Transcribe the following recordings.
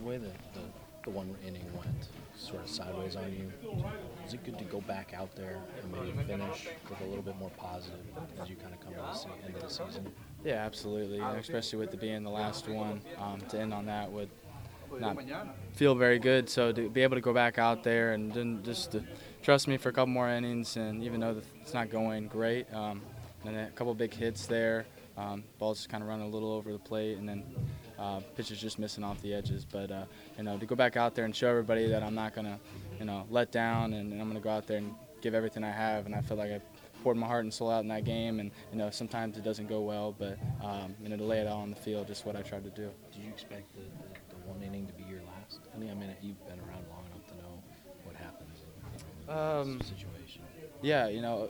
The way the one inning went sort of sideways on you, is it good to go back out there and maybe finish with a little bit more positive as you kind of come to the end of the season? Yeah, absolutely. Especially with it being the last one, to end on that would not feel very good. So to be able to go back out there and then just to trust me for a couple more innings, and even though it's not going great, and then a couple big hits there, ball's just kind of running a little over the plate, and then pitchers just missing off the edges. But to go back out there and show everybody that I'm not gonna, let down, and I'm gonna go out there and give everything I have, and I feel like I poured my heart and soul out in that game, and sometimes it doesn't go well, but to lay it all on the field, just what I tried to do. Did you expect the one inning to be your last? I mean, you've been around long enough to know what happens in this situation. Yeah,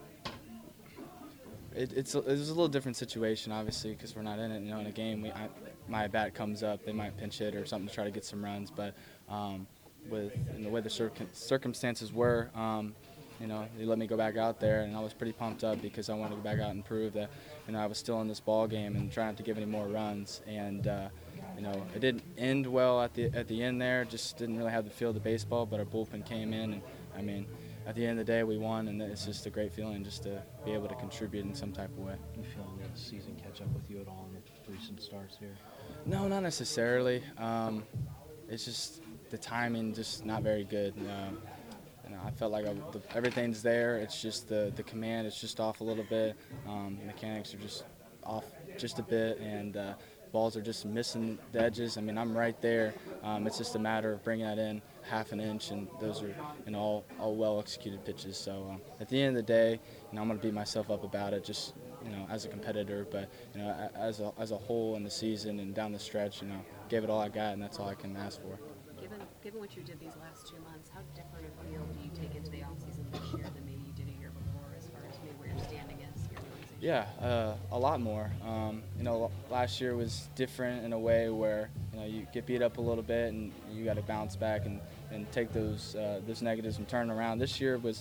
it's a little different situation, obviously, because we're not in it. In a game, my bat comes up, they might pinch hit or something to try to get some runs, but with the way the circumstances were, they let me go back out there, and I was pretty pumped up because I wanted to go back out and prove that, I was still in this ball game and trying not to give any more runs. And it didn't end well at the end there. Just didn't really have the feel of the baseball, but our bullpen came in, and at the end of the day, we won, and it's just a great feeling just to be able to contribute in some type of way. You feeling the season catch up with you at all in the recent starts here? No, not necessarily. It's just the timing just not very good. I felt like everything's there. It's just the command. It's just off a little bit. Mechanics are just off just a bit, and balls are just missing the edges. I'm right there. It's just a matter of bringing that in half an inch, and those are all well-executed pitches. So at the end of the day, I'm going to beat myself up about it, just as a competitor. But as a whole in the season and down the stretch, gave it all I got, and that's all I can ask for. Given what you did these last 2 months, how different a feel do you take into the offseason this year than maybe you did a year before, as far as maybe where your standing is in your organization? Yeah, a lot more. Last year was different in a way where you get beat up a little bit and you got to bounce back and take those negatives and turn around. This year was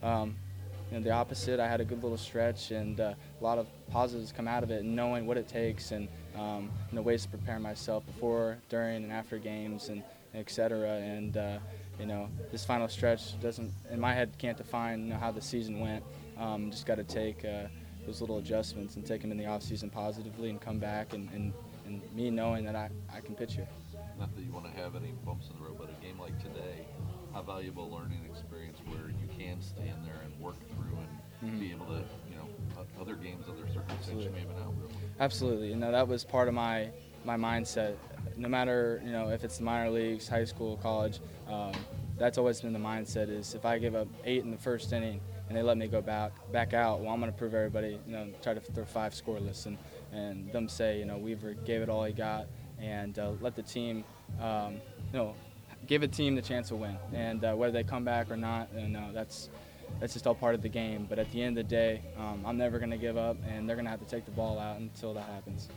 the opposite. I had a good little stretch, and a lot of positives come out of it, and knowing what it takes and ways to prepare myself before, during, and after games, and et cetera. And this final stretch doesn't, in my head, can't define how the season went. Just got to take those little adjustments and take them in the off season positively and come back, and me knowing that I can pitch here. Not that you want to have any bumps in the road, but a game like today, how valuable a learning experience where you can stand there and work through and be able to, other games, other circumstances you may have been out. Absolutely. That was part of my mindset. No matter, if it's the minor leagues, high school, college, that's always been the mindset is if I give up 8 in the first inning and they let me go back out, well, I'm going to prove everybody, try to throw 5 scoreless and them say, Weaver gave it all he got, and let the team, give a team the chance to win. And whether they come back or not, that's just all part of the game. But at the end of the day, I'm never going to give up, and they're going to have to take the ball out until that happens.